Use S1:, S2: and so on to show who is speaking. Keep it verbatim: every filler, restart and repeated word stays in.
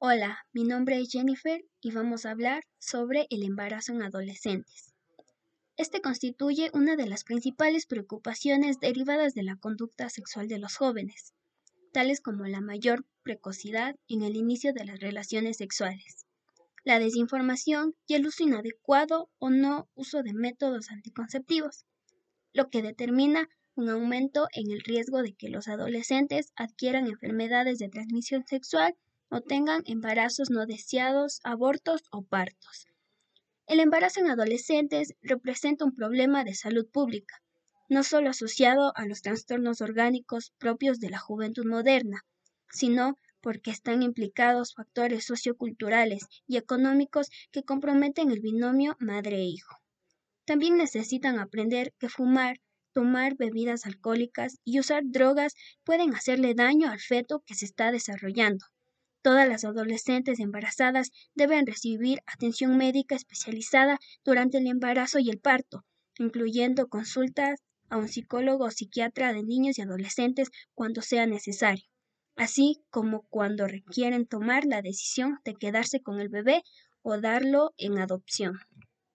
S1: Hola, mi nombre es Jennifer y vamos a hablar sobre el embarazo en adolescentes. Este constituye una de las principales preocupaciones derivadas de la conducta sexual de los jóvenes, tales como la mayor precocidad en el inicio de las relaciones sexuales, la desinformación y el uso inadecuado o no uso de métodos anticonceptivos, lo que determina un aumento en el riesgo de que los adolescentes adquieran enfermedades de transmisión sexual o tengan embarazos no deseados, abortos o partos. El embarazo en adolescentes representa un problema de salud pública, no solo asociado a los trastornos orgánicos propios de la juventud moderna, sino porque están implicados factores socioculturales y económicos que comprometen el binomio madre-hijo. También necesitan aprender que fumar, tomar bebidas alcohólicas y usar drogas pueden hacerle daño al feto que se está desarrollando. Todas las adolescentes embarazadas deben recibir atención médica especializada durante el embarazo y el parto, incluyendo consultas a un psicólogo o psiquiatra de niños y adolescentes cuando sea necesario, así como cuando requieren tomar la decisión de quedarse con el bebé o darlo en adopción.